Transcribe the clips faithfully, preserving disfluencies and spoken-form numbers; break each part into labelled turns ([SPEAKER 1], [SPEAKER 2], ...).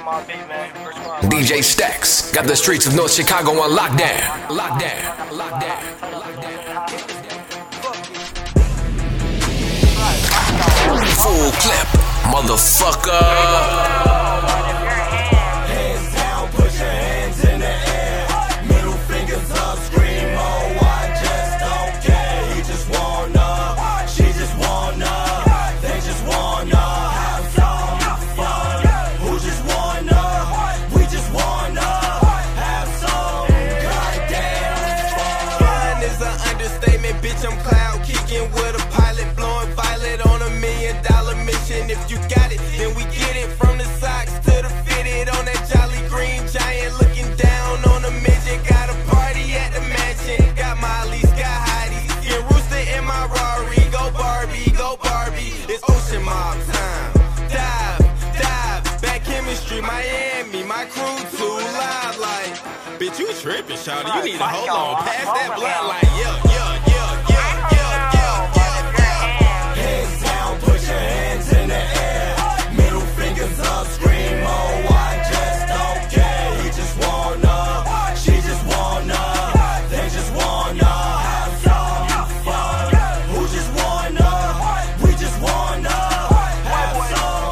[SPEAKER 1] D J Stacks got the streets of North Chicago on lockdown. Lockdown. Lockdown. Full clip, motherfucker.
[SPEAKER 2] If you got it, then we get it. From the socks to the fitted on that Jolly Green Giant, looking down on a midget. Got a party at the mansion. Got Molly's, got Heidi's, get Rooster in my Rari. Go Barbie, go Barbie. It's Ocean Mob time. Dive, dive. Back chemistry, Miami. My crew too live like. Bitch, you tripping, shawty. You need to hold on. Pass that bloodline. Yeah, yeah, yeah, yeah, yeah, yeah, yeah, yeah. Hands down, put your hands in the air. Middle fingers up, scream, oh, I just don't care. He just wanna, she just wanna, they just wanna have some fun. Who just wanna, we just wanna have some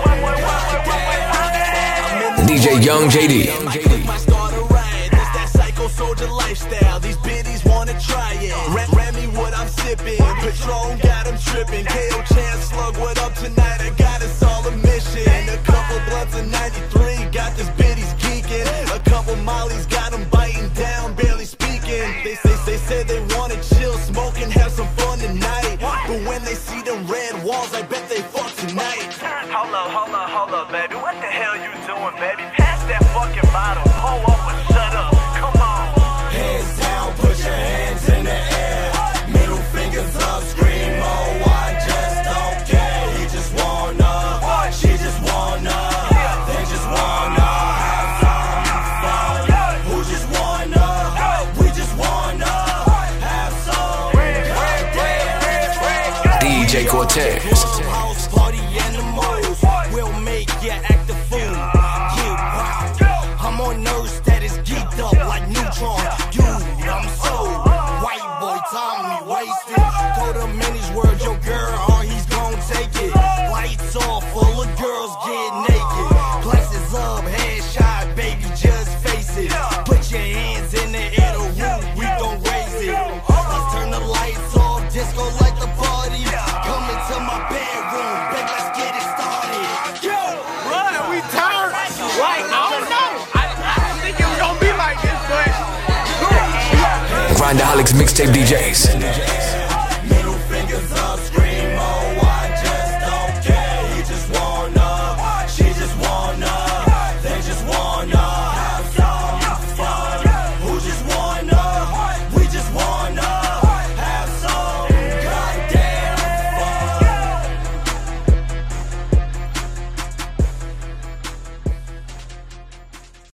[SPEAKER 2] goddamn.
[SPEAKER 1] D J Young J D.
[SPEAKER 2] My starter ride, it's that psycho soldier lifestyle. These biddies wanna try it. Ram, ram me what I'm sipping. Patron got them tripping. K O Chan Slug, what up tonight? I got us all a mission. A couple blunts in ninety-three, got this biddies geeking. A couple mollies got them biting down, barely speaking. They say, they said they wanna chill, smoke and have some fun tonight. But when they see them red walls, I bet they fuck tonight.
[SPEAKER 3] Hold up, hold up, hold up, baby. What the hell you doing, baby? Pass that fucking bottle. Pull up and shut up. Come on.
[SPEAKER 2] Hands down, put your hands in the air. Middle fingers up, scream, oh, I just don't care. He just wanna, she just wanna, they just wanna have some fun. Who just wanna, we just wanna have some goddamn.
[SPEAKER 1] D J Cortez.
[SPEAKER 2] House party animals, we'll make you act a fool. Yeah, wow. I'm on nerves that is geeked up like Neutron. Dude, I'm so white boy Tommy wasted. Told him in his words, your girl, or he's gon' take it. Lights off, full of girls get naked. Glasses up, headshot, baby, just face it. Put your hands in the air, the roof, we gon' raise it. Let's turn the lights off, disco like the party. Come into my bedroom, baby, let's get it started. Yo, run, we turned. Like, I don't know. I, I didn't think it was gonna be like this, but.
[SPEAKER 1] Grindaholics Mixtape D Js.